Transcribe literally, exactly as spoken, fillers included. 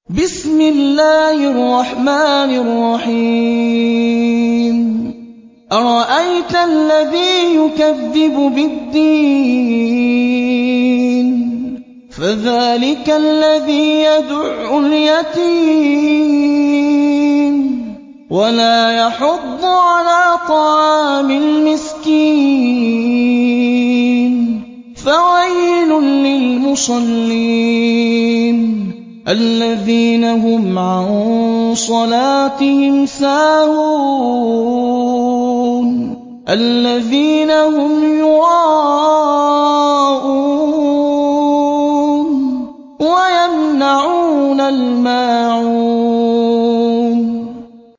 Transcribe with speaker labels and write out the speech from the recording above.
Speaker 1: بسم الله الرحمن الرحيم أرأيت الذي يكذب بالدين فذلك الذي يدع اليتيم ولا يحض على طعام المسكين فويل للمصلين الذين هم عن صلاتهم ساهون الذين هم يراءون ويمنعون الماعون